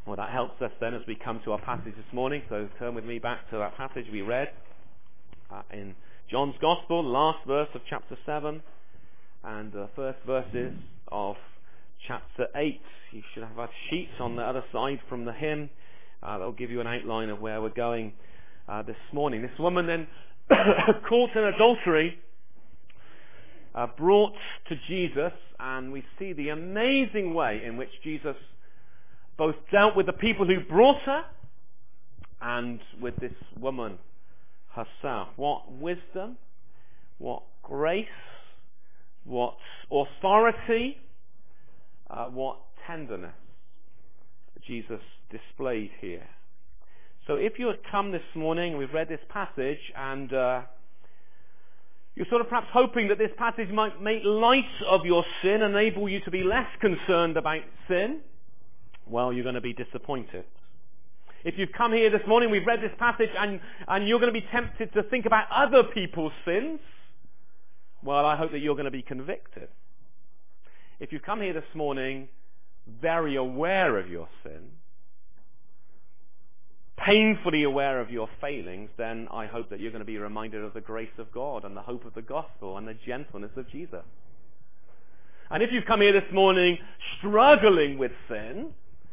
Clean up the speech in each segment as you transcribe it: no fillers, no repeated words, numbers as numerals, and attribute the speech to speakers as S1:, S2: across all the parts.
S1: Well, that helps us then as we come to our passage this morning. So turn with me back to that passage we read in John's Gospel, the last verse of chapter 7 and the first verses of chapter 8. You should have a sheet on the other side from the hymn that will give you an outline of where we're going this morning. This woman then caught in adultery, brought to Jesus, and we see the amazing way in which Jesus both dealt with the people who brought her and with this woman herself. What wisdom, what grace, what authority, what tenderness Jesus displayed here. So if you had come this morning, we've read this passage, and you're sort of perhaps hoping that this passage might make light of your sin, enable you to be less concerned about sin, well, you're going to be disappointed. If you've come here this morning, we've read this passage, and you're going to be tempted to think about other people's sins, well, I hope that you're going to be convicted. If you've come here this morning very aware of your sin, painfully aware of your failings, then I hope that you're going to be reminded of the grace of God and the hope of the gospel and the gentleness of Jesus. And if you've come here this morning struggling with sin,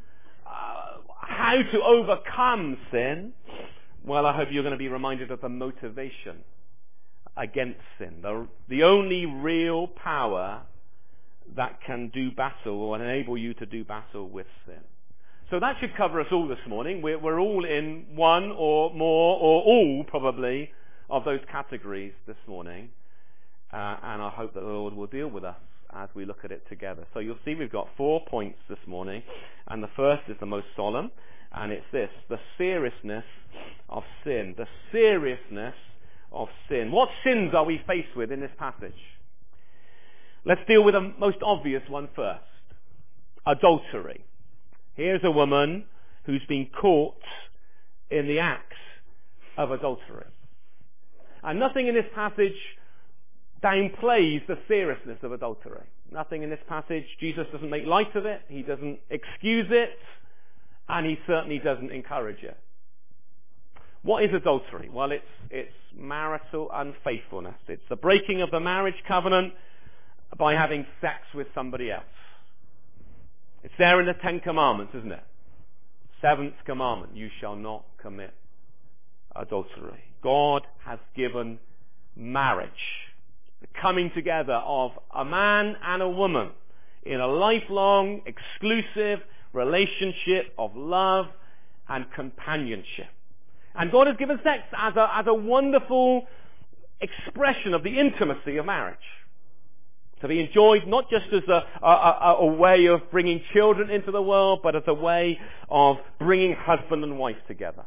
S1: how to overcome sin, well, I hope you're going to be reminded of the motivation against sin. The only real power that can do battle or enable you to do battle with sin. So that should cover us all this morning. We're all in one or more or all probably of those categories this morning. And I hope that the Lord will deal with us as we look at it together. So you'll see we've got 4 points this morning, and the first is the most solemn, and it's this: the seriousness of sin. The seriousness of sin. What sins are we faced with in this passage? Let's deal with the most obvious one first. Adultery. Here's a woman who's been caught in the act of adultery. And nothing in this passage downplays the seriousness of adultery. Nothing in this passage. Jesus doesn't make light of it. He doesn't excuse it. And he certainly doesn't encourage it. What is adultery? Well, it's marital unfaithfulness. It's the breaking of the marriage covenant by having sex with somebody else. It's there in the 10 Commandments, isn't it? 7th commandment, you shall not commit adultery. God has given marriage, the coming together of a man and a woman in a lifelong, exclusive relationship of love and companionship. And God has given sex as a wonderful expression of the intimacy of marriage. To be enjoyed not just as a way of bringing children into the world, but as a way of bringing husband and wife together.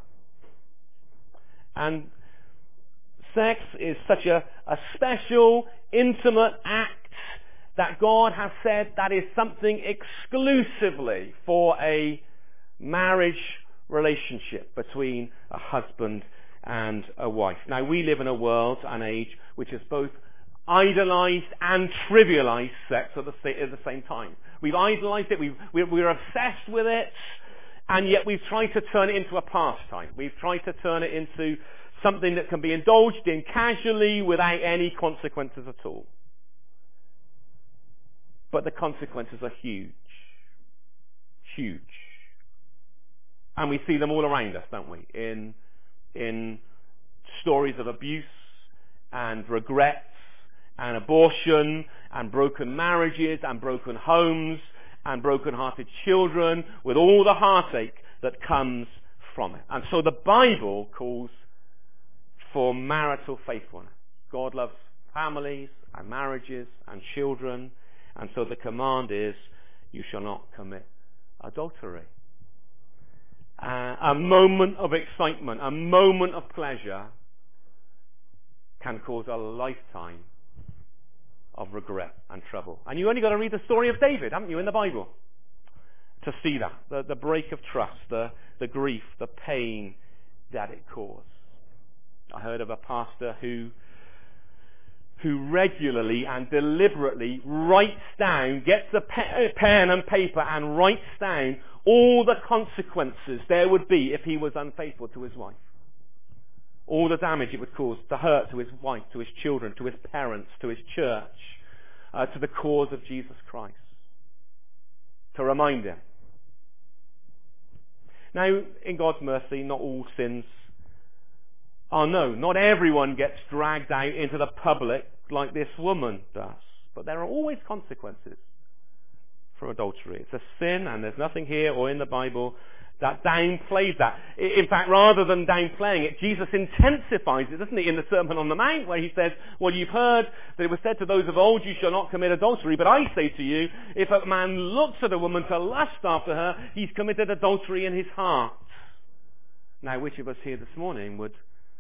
S1: And sex is such a special, intimate act that God has said that is something exclusively for a marriage relationship between a husband and a wife. Now, we live in a world and age which is both idolized and trivialized sex at the same time. We've idolized it, we're obsessed with it, and yet we've tried to turn it into a pastime. We've tried to turn it into something that can be indulged in casually without any consequences at all. But the consequences are huge. Huge. And we see them all around us, don't we? In stories of abuse and regrets and abortion and broken marriages and broken homes and broken-hearted children with all the heartache that comes from it. And so the Bible calls for marital faithfulness. God loves families and marriages and children, and so the command is, you shall not commit adultery. A moment of excitement, a moment of pleasure can cause a lifetime of regret and trouble. And you only got to read the story of David, haven't you, in the Bible, to see that. The break of trust, the grief, the pain that it caused. I heard of a pastor who regularly and deliberately writes down, gets a pen and paper and writes down all the consequences there would be if he was unfaithful to his wife. All the damage it would cause, the hurt to his wife, to his children, to his parents, to his church, to the cause of Jesus Christ. To remind him. Now, in God's mercy, not all sins are known. Not everyone gets dragged out into the public like this woman does. But there are always consequences for adultery. It's a sin, and there's nothing here or in the Bible that downplays that. In fact, rather than downplaying it, Jesus intensifies it, doesn't he, in the Sermon on the Mount, where he says, well, you've heard that it was said to those of old, you shall not commit adultery, but I say to you, if a man looks at a woman to lust after her, he's committed adultery in his heart. Now, which of us here this morning would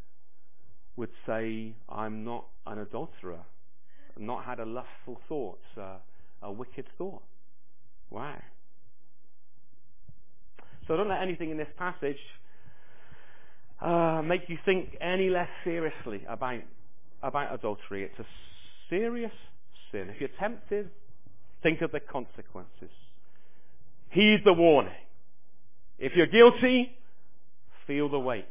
S1: say, I'm not an adulterer, I've not had a lustful thought, a wicked thought? Wow. So don't let anything in this passage make you think any less seriously about adultery. It's a serious sin. If you're tempted, think of the consequences. Heed the warning. If you're guilty, feel the weight.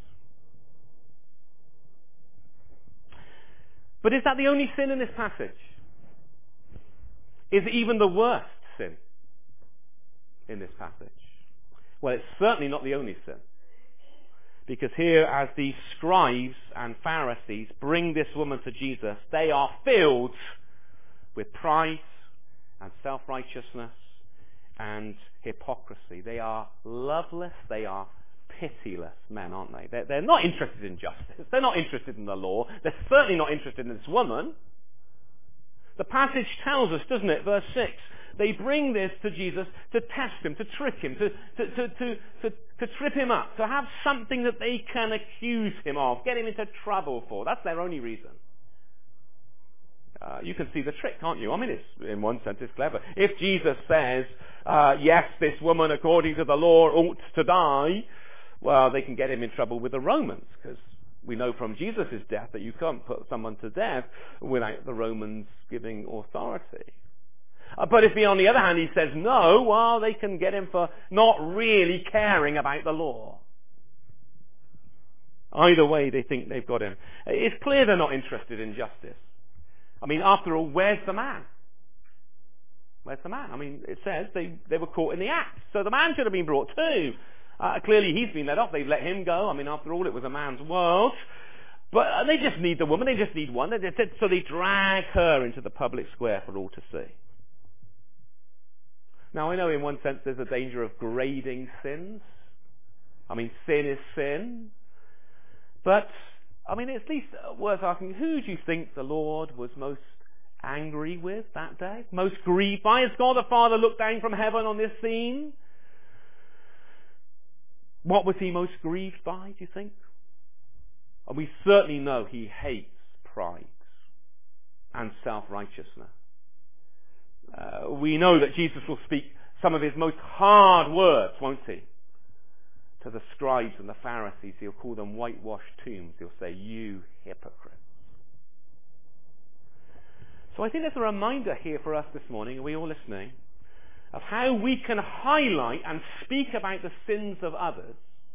S1: But is that the only sin in this passage? Is it even the worst sin in this passage? Well, it's certainly not the only sin. Because here, as the scribes and Pharisees bring this woman to Jesus, they are filled with pride and self-righteousness and hypocrisy. They are loveless, they are pitiless men, aren't they? They're not interested in justice. They're not interested in the law. They're certainly not interested in this woman. The passage tells us, doesn't it, verse 6, they bring this to Jesus to test him, to trick him, to trip him up, to have something that they can accuse him of, get him into trouble for. That's their only reason. You can see the trick, can't you? I mean, in one sense, it's clever. If Jesus says, yes, this woman, according to the law, ought to die, well, they can get him in trouble with the Romans, because we know from Jesus' death that you can't put someone to death without the Romans giving authority. But if, on the other hand, he says no, well, they can get him for not really caring about the law. Either way, they think they've got him. It's clear they're not interested in justice. I mean, after all, where's the man? Where's the man? I mean, it says they were caught in the act. So the man should have been brought too. Clearly he's been let off. They've let him go. I mean, after all, it was a man's world. But they just need the woman. They just need one. So they drag her into the public square for all to see. Now, I know in one sense there's a danger of grading sins. I mean, sin is sin. But, I mean, it's at least worth asking, who do you think the Lord was most angry with that day? Most grieved by? As God the Father looked down from heaven on this scene? What was he most grieved by, do you think? And we certainly know he hates pride and self-righteousness. We know that Jesus will speak some of his most hard words, won't he? To the scribes and the Pharisees. He'll call them whitewashed tombs. He'll say, you hypocrites. So I think there's a reminder here for us this morning, are we all listening, of how we can highlight and speak about the sins of others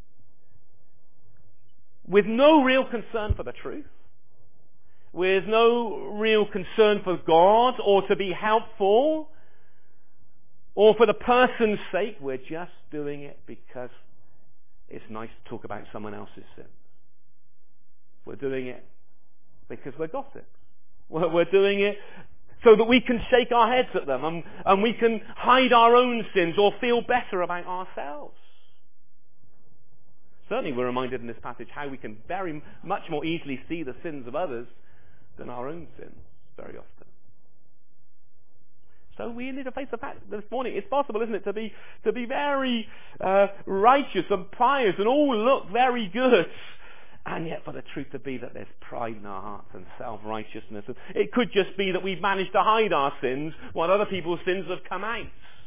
S1: with no real concern for the truth, with no real concern for God or to be helpful or for the person's sake. We're just doing it because it's nice to talk about someone else's sins. We're doing it because we're gossips. We're doing it so that we can shake our heads at them and we can hide our own sins or feel better about ourselves. Certainly we're reminded in this passage how we can very much more easily see the sins of others than our own sins very often. So we need to face the fact this morning it's possible, isn't it, to be very righteous and pious and all look very good, and yet for the truth to be that there's pride in our hearts and self-righteousness. It could just be that we've managed to hide our sins while other people's sins have come out.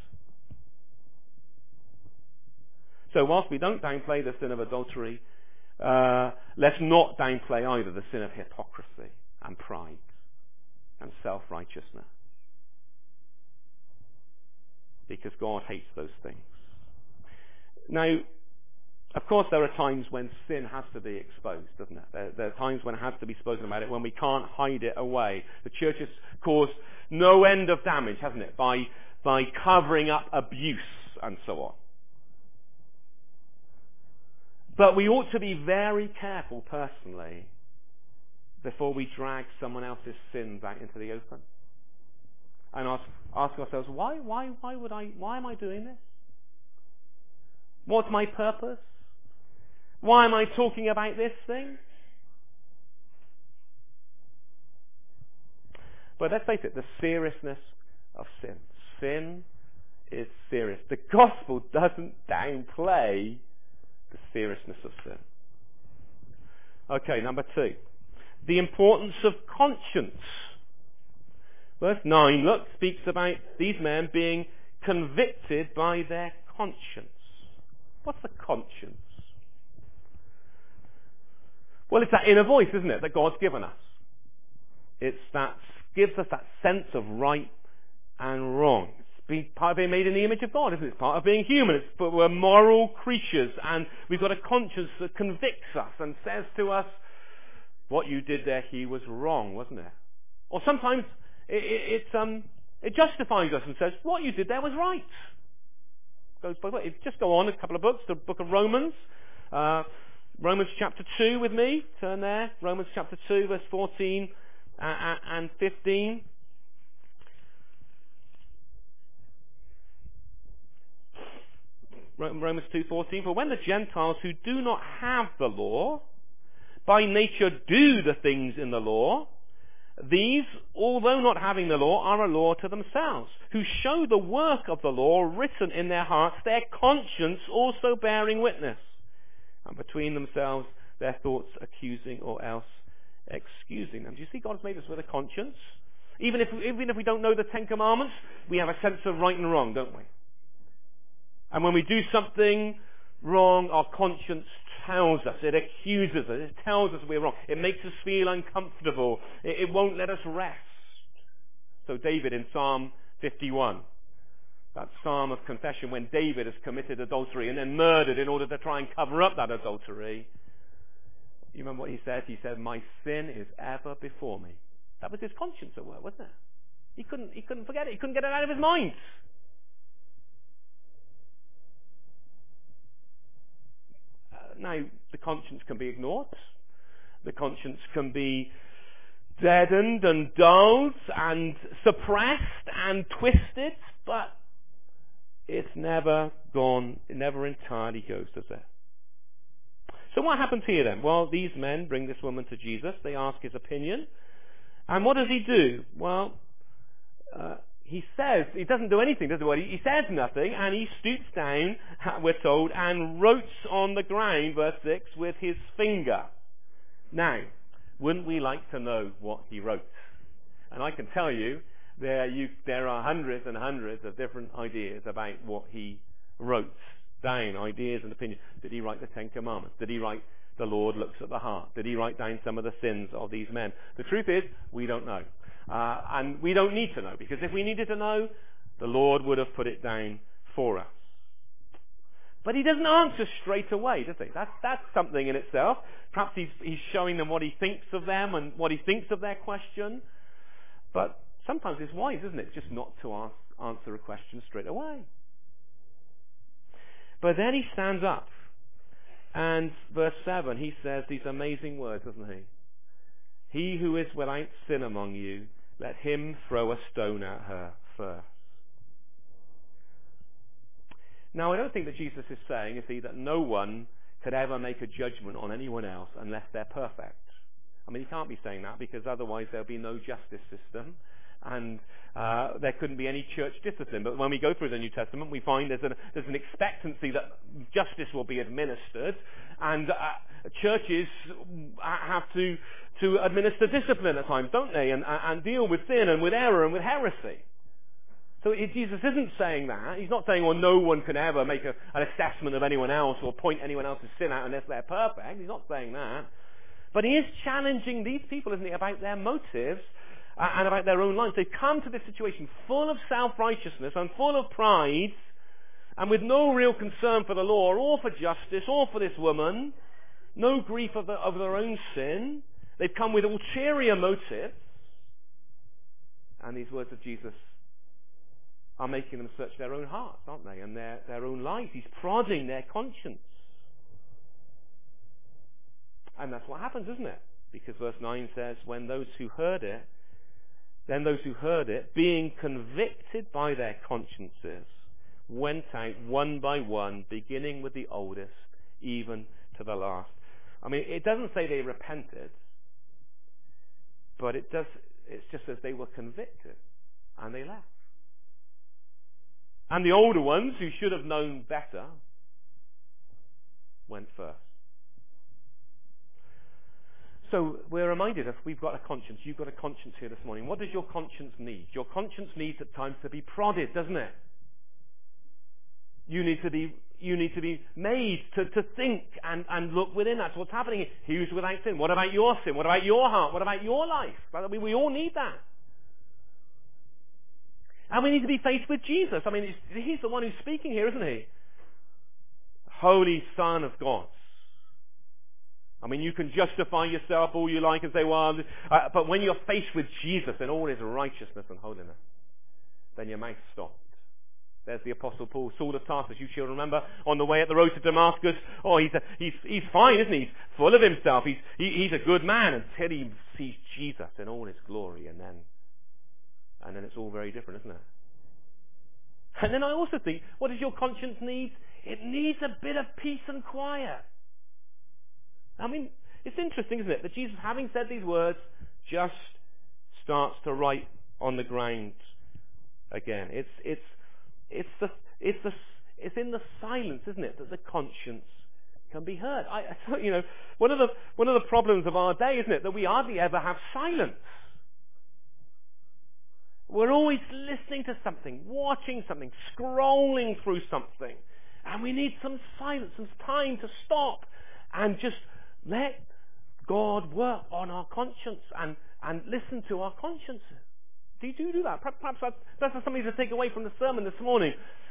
S1: So whilst we don't downplay the sin of adultery, let's not downplay either the sin of hypocrisy and pride and self-righteousness. Because God hates those things. Now, of course, there are times when sin has to be exposed, doesn't it? There are times when it has to be spoken about it, when we can't hide it away. The church has caused no end of damage, hasn't it, by covering up abuse and so on. But we ought to be very careful personally before we drag someone else's sins out into the open. And ask ourselves, why am I doing this? What's my purpose? Why am I talking about this thing? But let's face it, the seriousness of sin. Sin is serious. The gospel doesn't downplay the seriousness of sin. Okay, number 2. The importance of conscience. Verse 9, look, speaks about these men being convicted by their conscience. What's the conscience? Well, it's that inner voice, isn't it, that God's given us. It's that gives us that sense of right and wrong. It's part of being made in the image of God, isn't it? It's part of being human. We're moral creatures, and we've got a conscience that convicts us and says to us, what you did there, he was wrong, wasn't it? Or sometimes it justifies us and says, what you did there was right. Just go on a couple of books, the book of Romans. Romans chapter 2 with me. Turn there. Romans chapter 2, verse 14 and 15. Romans 2:14. For when the Gentiles who do not have the law, by nature do the things in the law, these, although not having the law, are a law to themselves, who show the work of the law written in their hearts, their conscience also bearing witness, and between themselves their thoughts accusing or else excusing them. Do you see God's made us with a conscience? Even if we don't know the 10 Commandments, we have a sense of right and wrong, don't we? And when we do something wrong, our conscience tells us, it accuses us, it tells us we're wrong. It makes us feel uncomfortable. It won't let us rest. So David in Psalm 51, that psalm of confession when David has committed adultery and then murdered in order to try and cover up that adultery. You remember what he said? He said, my sin is ever before me. That was his conscience at work, wasn't it? He couldn't forget it. He couldn't get it out of his mind. Now, the conscience can be ignored. The conscience can be deadened and dulled and suppressed and twisted, but it's never gone, it never entirely goes, does it? So what happens here then? Well, these men bring this woman to Jesus. They ask his opinion. And what does he do? Well, he doesn't do anything, does he? He says nothing, and he stoops down, we're told, and wrote on the ground, verse 6, with his finger. Now, wouldn't we like to know what he wrote? And I can tell you, there are hundreds and hundreds of different ideas about what he wrote down, ideas and opinions. Did he write the 10 Commandments? Did he write the Lord looks at the heart? Did he write down some of the sins of these men? The truth is, we don't know. And we don't need to know, because if we needed to know, the Lord would have put it down for us. But he doesn't answer straight away, does he? That's something in itself. Perhaps he's showing them what he thinks of them and what he thinks of their question. But sometimes it's wise, isn't it, just not to answer a question straight away. But then he stands up, and verse 7, he says these amazing words, doesn't he? He who is without sin among you, let him throw a stone at her first. Now, I don't think that Jesus is saying, is he, that no one could ever make a judgment on anyone else unless they're perfect. I mean, he can't be saying that, because otherwise there'll be no justice system, and there couldn't be any church discipline. But when we go through the New Testament, we find there's an expectancy that justice will be administered, and churches have to administer discipline at times, don't they, and deal with sin and with error and with heresy. So Jesus isn't saying that. He's not saying, well, no one can ever make an assessment of anyone else or point anyone else's sin out unless they're perfect. He's not saying that. But he is challenging these people, isn't he, about their motives and about their own lives. They've come to this situation full of self-righteousness and full of pride, and with no real concern for the law or for justice or for this woman, no grief of their own sin. They've come with ulterior motives. And these words of Jesus are making them search their own hearts, aren't they? And their own lives. He's prodding their conscience. And that's what happens, isn't it? Because verse 9 says, then those who heard it, being convicted by their consciences, went out one by one, beginning with the oldest, even to the last. I mean, it doesn't say they repented, but it's just as they were convicted, and they left. And the older ones, who should have known better, went first. So we're reminded, if we've got a conscience, you've got a conscience here this morning. What does your conscience need? Your conscience needs at times to be prodded, doesn't it? You need to be made to think and look within. That's what's happening. He who's without sin. What about your sin? What about your heart? What about your life? We all need that. And we need to be faced with Jesus. I mean, he's the one who's speaking here, isn't he? Holy Son of God. I mean, you can justify yourself all you like and say, well, but when you're faced with Jesus and all his righteousness and holiness, then your mouth stops. There's the Apostle Paul, Saul of Tarsus, you shall remember, on the way at the road to Damascus. Oh, he's fine, isn't he? He's full of himself. He's a good man until he sees Jesus in all his glory, and then it's all very different, isn't it? And then I also think, what does your conscience need? It needs a bit of peace and quiet. I mean, it's interesting, isn't it, that Jesus, having said these words, just starts to write on the ground again. It's in the silence, isn't it, that the conscience can be heard. One of the problems of our day, isn't it, that we hardly ever have silence. We're always listening to something, watching something, scrolling through something, and we need some silence, some time to stop and just let God work on our conscience and listen to our consciences. Do you do that? Perhaps that's something to take away from the sermon this morning.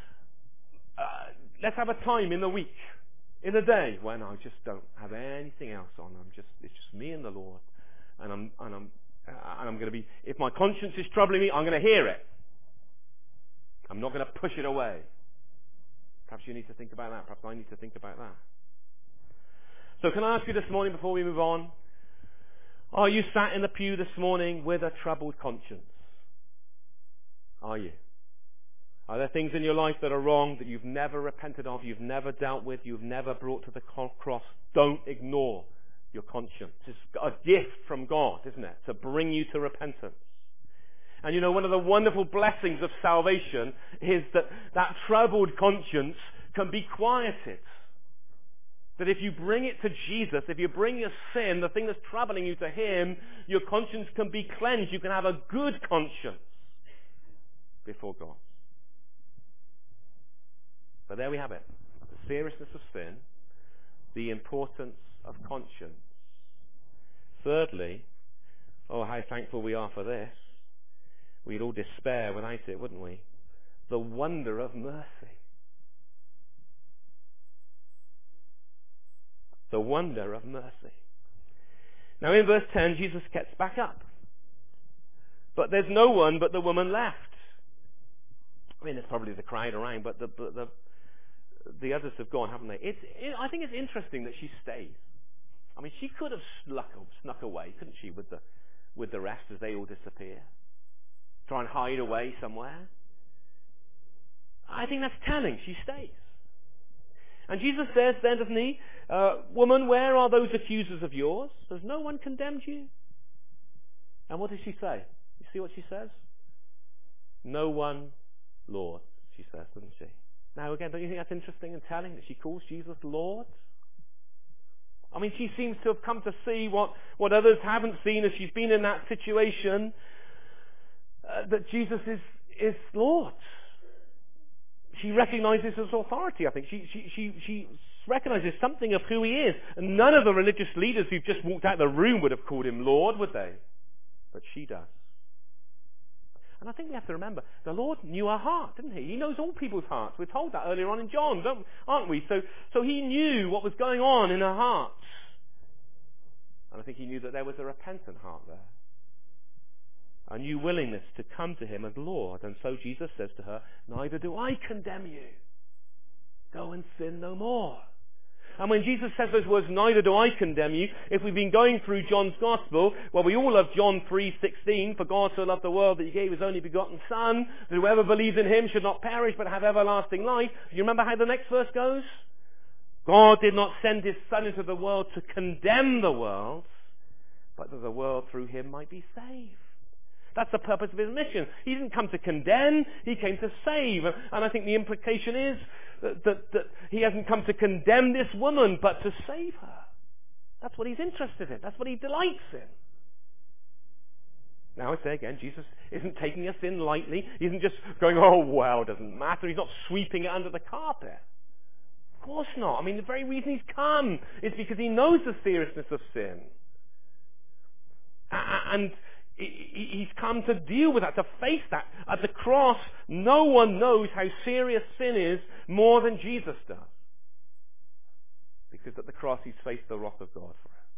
S1: Let's have a time in the week, in the day, when I just don't have anything else on. It's just me and the Lord, and I'm going to be. If my conscience is troubling me, I'm going to hear it. I'm not going to push it away. Perhaps you need to think about that. Perhaps I need to think about that. So can I ask you this morning, before we move on, are you sat in the pew this morning with a troubled conscience? Are you? Are there things in your life that are wrong, that you've never repented of, you've never dealt with, you've never brought to the cross? Don't ignore your conscience. It's a gift from God, isn't it, to bring you to repentance. And one of the wonderful blessings of salvation is that troubled conscience can be quieted. That if you bring it to Jesus, if you bring your sin, the thing that's troubling you, to him, your conscience can be cleansed. You can have a good conscience before God. But there we have it. The seriousness of sin, the importance of conscience. Thirdly, oh, how thankful we are for this. We'd all despair without it, wouldn't we? The wonder of mercy. The wonder of mercy. Now in verse 10, Jesus gets back up. But there's no one but the woman left. I mean, there's probably the crowd around, but the others have gone, haven't they? I think it's interesting that she stays. I mean, she could have snuck away, couldn't she, with the rest as they all disappear? Try and hide away somewhere. I think that's telling. She stays. And Jesus says then, doesn't he, woman, where are those accusers of yours? Has no one condemned you? And what does she say? You see what she says? No one, Lord, she says, doesn't she? Now again, don't you think that's interesting and telling, that she calls Jesus Lord? I mean, she seems to have come to see what others haven't seen as she's been in that situation, that Jesus is Lord. She recognizes his authority, I think. She recognizes something of who he is. And none of the religious leaders who've just walked out of the room would have called him Lord, would they? But she does. And I think we have to remember, the Lord knew our heart, didn't he? He knows all people's hearts. We're told that earlier on in John, aren't we? So he knew what was going on in our hearts. And I think he knew that there was a repentant heart there. A new willingness to come to him as Lord. And so Jesus says to her, neither do I condemn you. Go and sin no more. And when Jesus says those words, neither do I condemn you, if we've been going through John's Gospel, well, we all love John 3:16, for God so loved the world that he gave his only begotten Son, that whoever believes in him should not perish but have everlasting life. Do you remember how the next verse goes? God did not send his Son into the world to condemn the world, but that the world through him might be saved. That's the purpose of his mission. He didn't come to condemn, he came to save. And I think the implication is that he hasn't come to condemn this woman, but to save her. That's what he's interested in. That's what he delights in. Now I say again, Jesus isn't taking a sin lightly. He isn't just going, oh, well, it doesn't matter. He's not sweeping it under the carpet. Of course not. I mean, the very reason he's come is because he knows the seriousness of sin. And he's come to deal with that, to face that. At the cross, no one knows how serious sin is more than Jesus does. Because at the cross, he's faced the wrath of God for it.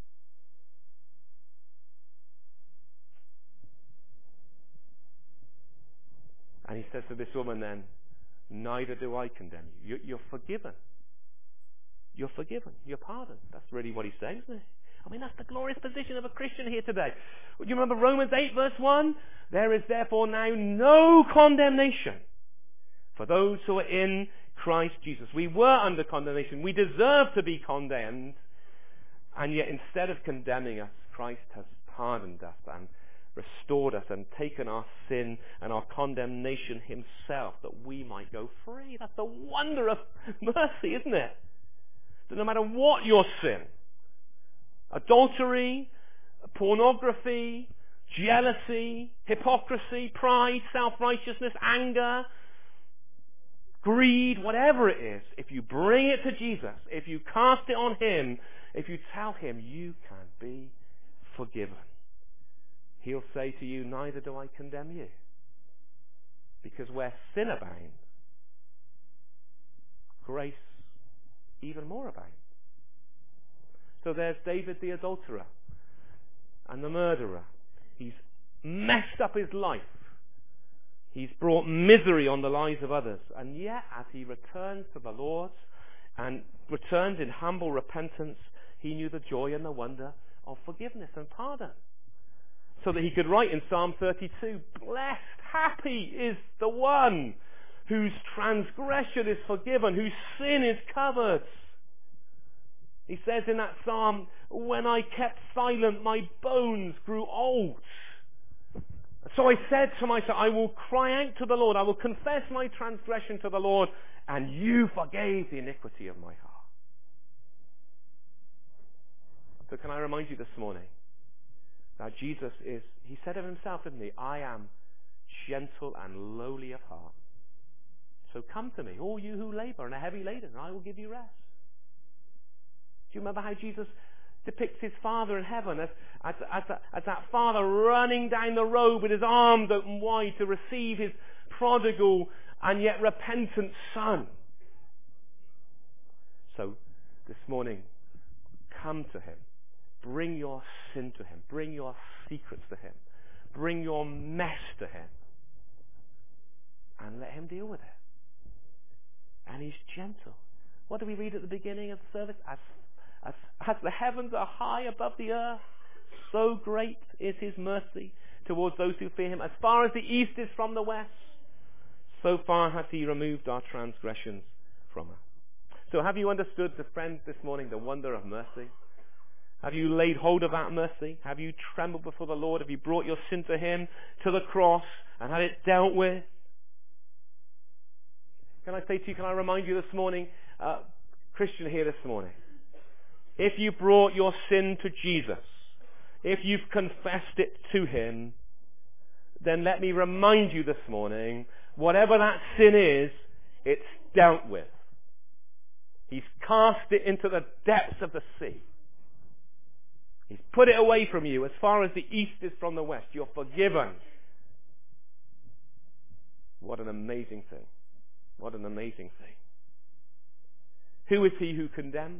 S1: And he says to this woman then, neither do I condemn you. You're forgiven. You're forgiven. You're pardoned. That's really what he's saying, isn't it? I mean, that's the glorious position of a Christian here today. Do you remember Romans 8 verse 1? There is therefore now no condemnation for those who are in Christ Jesus. We were under condemnation. We deserve to be condemned. And yet instead of condemning us, Christ has pardoned us and restored us and taken our sin and our condemnation himself that we might go free. That's the wonder of mercy, isn't it? That no matter what your sin, adultery, pornography, jealousy, hypocrisy, pride, self-righteousness, anger, greed, whatever it is, if you bring it to Jesus, if you cast it on him, if you tell him, you can be forgiven. He'll say to you, neither do I condemn you. Because where sin abounds, grace even more abounds. So there's David the adulterer and the murderer. He's messed up his life. He's brought misery on the lives of others. And yet, as he returns to the Lord and returns in humble repentance, he knew the joy and the wonder of forgiveness and pardon. So that he could write in Psalm 32, blessed, happy is the one whose transgression is forgiven, whose sin is covered. He says in that psalm, when I kept silent, my bones grew old. So I said to myself, I will cry out to the Lord, I will confess my transgression to the Lord, and you forgave the iniquity of my heart. So can I remind you this morning that Jesus is, he said of himself, didn't he, I am gentle and lowly of heart. So come to me, all you who labor and are heavy laden, and I will give you rest. Do you remember how Jesus depicts his Father in heaven as that Father running down the road with his arms open wide to receive his prodigal and yet repentant Son? So this morning, come to him. Bring your sin to him. Bring your secrets to him. Bring your mess to him. And let him deal with it. And he's gentle. What do we read at the beginning of the service? As the heavens are high above the earth, so great is his mercy towards those who fear him. As far as the east is from the west, so far has he removed our transgressions from us. So have you understood, friends, this morning, the wonder of mercy? Have you laid hold of that mercy? Have you trembled before the Lord? Have you brought your sin to him, to the cross, and had it dealt with? Can I say to you, can I remind you this morning, Christian here this morning, if you brought your sin to Jesus, if you've confessed it to him, then let me remind you this morning, whatever that sin is, it's dealt with. He's cast it into the depths of the sea. He's put it away from you as far as the east is from the west. You're forgiven. What an amazing thing. What an amazing thing. Who is he who condemns?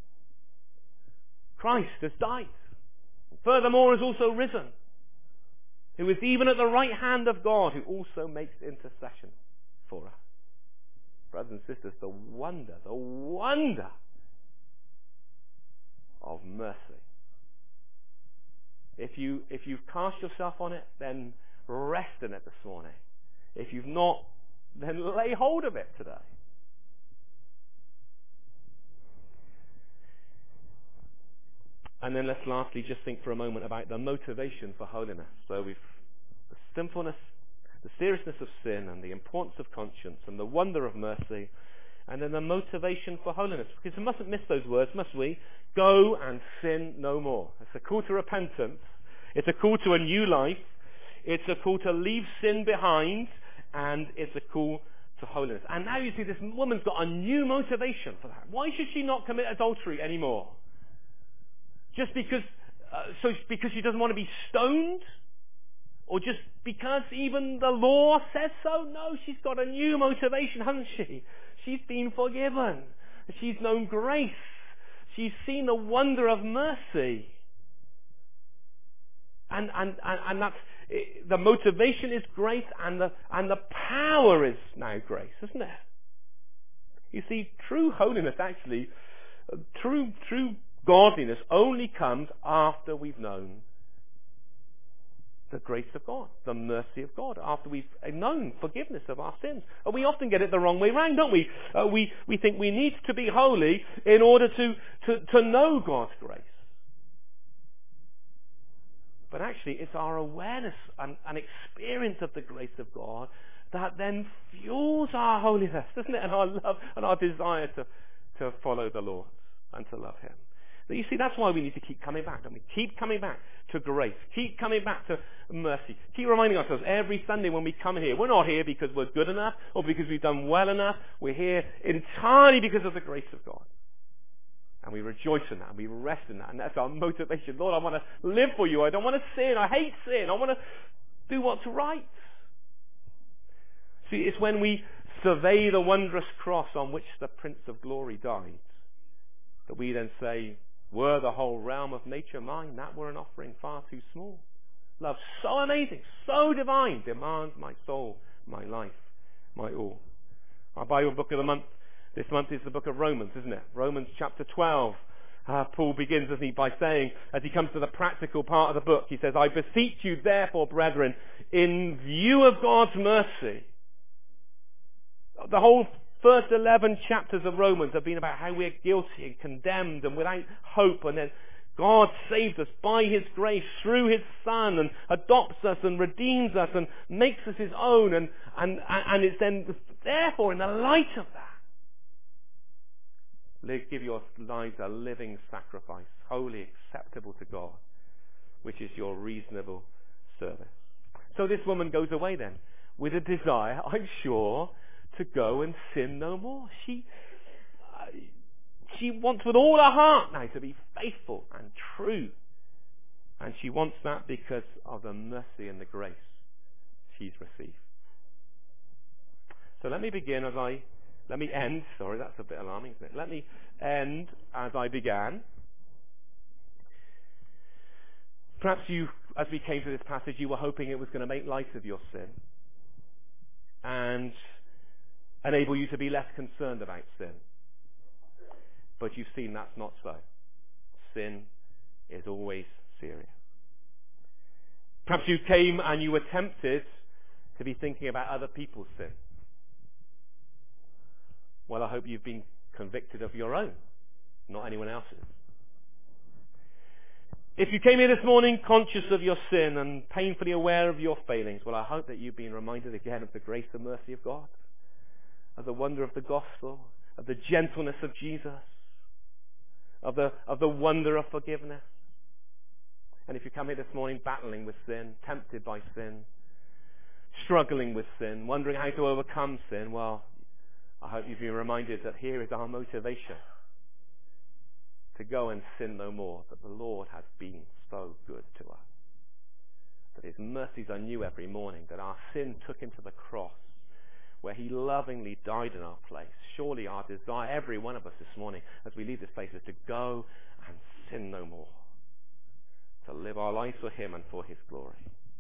S1: Christ has died. Furthermore, has also risen. Who is even at the right hand of God, who also makes intercession for us. Brothers and sisters, the wonder of mercy. If you've cast yourself on it, then rest in it this morning. If you've not, then lay hold of it today. And then let's lastly just think for a moment about the motivation for holiness. So we've the sinfulness, the seriousness of sin, and the importance of conscience, and the wonder of mercy, and then the motivation for holiness. Because we mustn't miss those words, must we? Go and sin no more. It's a call to repentance. It's a call to a new life. It's a call to leave sin behind, and it's a call to holiness. And now you see this woman's got a new motivation for that. Why should she not commit adultery anymore? Just because she doesn't want to be stoned? Or just because even the law says so? No, she's got a new motivation, hasn't she? She's been forgiven. She's known grace. She's seen the wonder of mercy. And that's the motivation is grace, and the power is now grace, isn't it? You see, true holiness actually, true godliness only comes after we've known the grace of God, the mercy of God, after we've known forgiveness of our sins. And we often get it the wrong way round, don't we? We think we need to be holy in order to know God's grace. But actually, it's our awareness and experience of the grace of God that then fuels our holiness, doesn't it? And our love and our desire to follow the Lord and to love Him. But you see, that's why we need to keep coming back, don't we? Keep coming back to grace. Keep coming back to mercy. Keep reminding ourselves every Sunday when we come here, we're not here because we're good enough or because we've done well enough. We're here entirely because of the grace of God. And we rejoice in that, and we rest in that, and that's our motivation. Lord, I want to live for you. I don't want to sin. I hate sin. I want to do what's right. See, it's when we survey the wondrous cross on which the Prince of Glory died that we then say, were the whole realm of nature mine, that were an offering far too small. Love so amazing, so divine, demands my soul, my life, my all. Our Bible book of the month this month is the book of Romans, isn't it? Romans chapter 12. Paul begins, doesn't he, by saying, as he comes to the practical part of the book, he says, I beseech you therefore, brethren, in view of God's mercy. The whole first 11 chapters of Romans have been about how we're guilty and condemned and without hope, and then God saved us by His grace through His Son and adopts us and redeems us and makes us His own, and it's then, therefore, in the light of that, give your lives a living sacrifice, wholly acceptable to God, which is your reasonable service. So this woman goes away then with a desire, I'm sure, to go and sin no more. She wants with all her heart now to be faithful and true. And she wants that because of the mercy and the grace she's received. So let me end, sorry, that's a bit alarming, isn't it? Let me end as I began. Perhaps you, as we came to this passage, you were hoping it was going to make light of your sin and enable you to be less concerned about sin. But you've seen that's not so. Sin is always serious. Perhaps you came and you were tempted to be thinking about other people's sin. Well, I hope you've been convicted of your own, not anyone else's. If you came here this morning conscious of your sin and painfully aware of your failings, well, I hope that you've been reminded again of the grace and mercy of God, of the wonder of the gospel, of the gentleness of Jesus, of the wonder of forgiveness. And if you come here this morning battling with sin, tempted by sin, struggling with sin, wondering how to overcome sin, well, I hope you've been reminded that here is our motivation to go and sin no more, that the Lord has been so good to us, that His mercies are new every morning, that our sin took Him to the cross, where he lovingly died in our place. Surely our desire, every one of us this morning, as we leave this place, is to go and sin no more, to live our lives for him and for his glory.